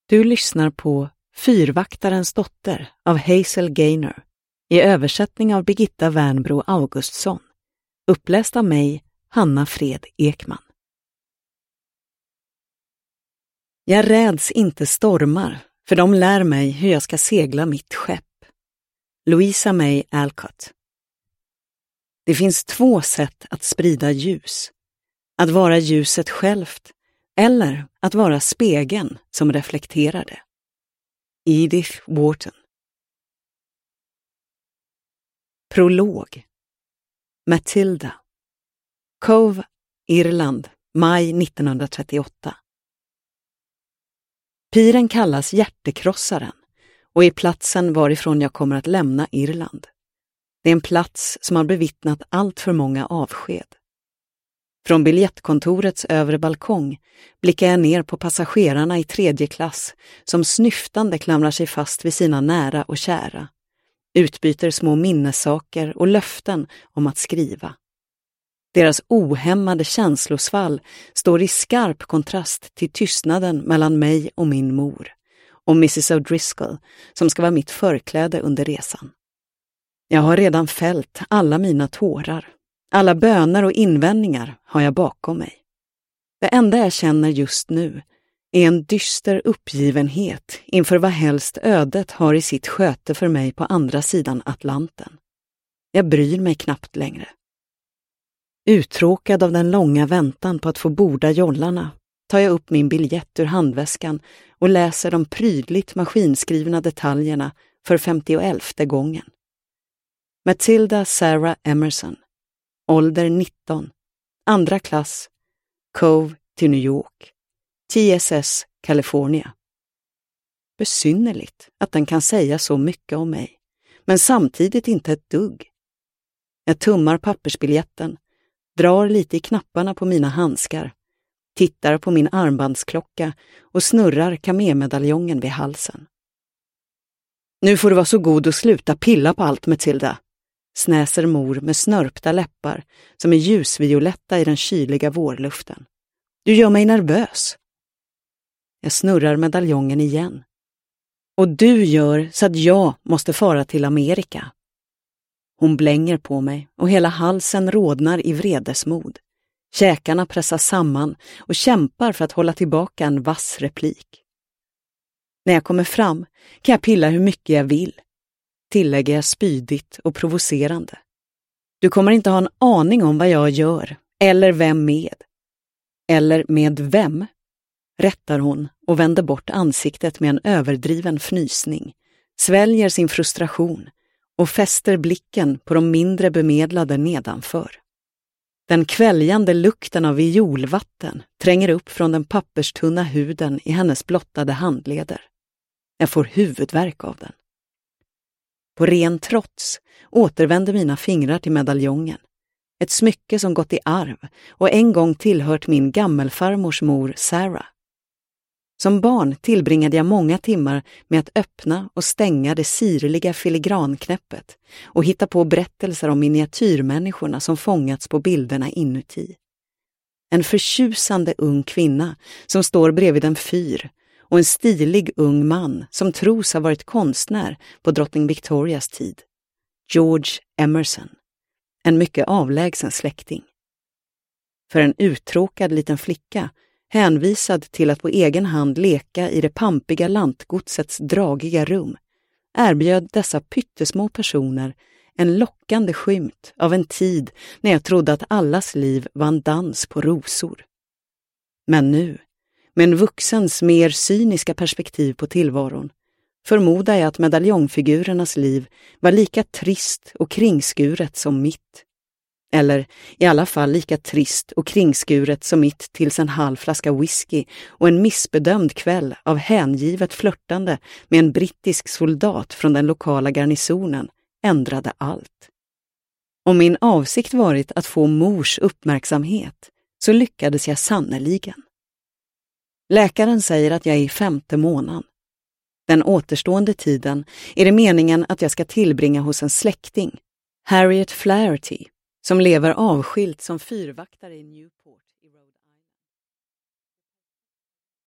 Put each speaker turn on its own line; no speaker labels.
Du lyssnar på Fyrvaktarens dotter av Hazel Gaynor i översättning av Birgitta Wernbro Augustsson. Uppläst av mig, Hanna Fred Ekman. Jag räds inte stormar, för de lär mig hur jag ska segla mitt skepp. Louisa May Alcott. Det finns 2 sätt att sprida ljus. Att vara ljuset självt eller att vara spegeln som reflekterar det. Edith Wharton. Prolog. Matilda. Cove, Irland, maj 1938. Piren kallas hjärtekrossaren och är platsen varifrån jag kommer att lämna Irland. Det är en plats som har bevittnat allt för många avsked. Från biljettkontorets övre balkong blickar jag ner på passagerarna i 3:e klass som snyftande klamrar sig fast vid sina nära och kära. Utbyter små minnessaker och löften om att skriva. Deras ohämmade känslosvall står i skarp kontrast till tystnaden mellan mig och min mor och Mrs. O'Driscoll som ska vara mitt förkläde under resan. Jag har redan fällt alla mina tårar. Alla böner och invändningar har jag bakom mig. Det enda jag känner just nu är en dyster uppgivenhet inför vad helst ödet har i sitt sköte för mig på andra sidan Atlanten. Jag bryr mig knappt längre. Uttråkad av den långa väntan på att få borda jollarna tar jag upp min biljett ur handväskan och läser de prydligt maskinskrivna detaljerna för 51:e gången. Matilda Sarah Emerson. Ålder 19. 2:a klass. Cove till New York. TSS, California. Besynnerligt att den kan säga så mycket om mig, men samtidigt inte ett dugg. Jag tummar pappersbiljetten, drar lite i knapparna på mina handskar, tittar på min armbandsklocka och snurrar kamelmedaljongen vid halsen. Nu får du vara så god och sluta pilla på allt, Matilda, snäser mor med snörpta läppar som är ljusvioletta i den kyliga vårluften. Du gör mig nervös. Jag snurrar medaljongen igen. Och du gör så att jag måste fara till Amerika. Hon blänger på mig och hela halsen rodnar i vredesmod. Käkarna pressas samman och kämpar för att hålla tillbaka en vass replik. När jag kommer fram kan jag pilla hur mycket jag vill, tillägger jag spydigt och provocerande. Du kommer inte ha en aning om vad jag gör, eller vem med. Eller med vem, rättar hon och vänder bort ansiktet med en överdriven fnysning, sväljer sin frustration och fäster blicken på de mindre bemedlade nedanför. Den kväljande lukten av violvatten tränger upp från den papperstunna huden i hennes blottade handleder. Jag får huvudvärk av den. På ren trots återvänder mina fingrar till medaljongen. Ett smycke som gått i arv och en gång tillhört min gammelfarmors mor Sarah. Som barn tillbringade jag många timmar med att öppna och stänga det sirliga filigranknäppet och hitta på berättelser om miniatyrmänniskorna som fångats på bilderna inuti. En förtjusande ung kvinna som står bredvid en fyr och en stilig ung man som tros ha varit konstnär på drottning Victorias tid. George Emerson, en mycket avlägsen släkting. För en uttråkad liten flicka, hänvisad till att på egen hand leka i det pampiga lantgodsets dragiga rum, erbjöd dessa pyttesmå personer en lockande skymt av en tid när jag trodde att allas liv var en dans på rosor. Men nu, med en vuxens mer cyniska perspektiv på tillvaron, förmodar jag att medaljongfigurernas liv var lika trist och kringskuret som mitt. Eller i alla fall lika trist och kringskuret som mitt tills en halv flaska whisky och en missbedömd kväll av hängivet flörtande med en brittisk soldat från den lokala garnisonen ändrade allt. Om min avsikt varit att få mors uppmärksamhet så lyckades jag sannoliken. Läkaren säger att jag är i 5:e månaden. Den återstående tiden är det meningen att jag ska tillbringa hos en släkting, Harriet Flaherty, som lever avskilt som fyrvaktare i Newport.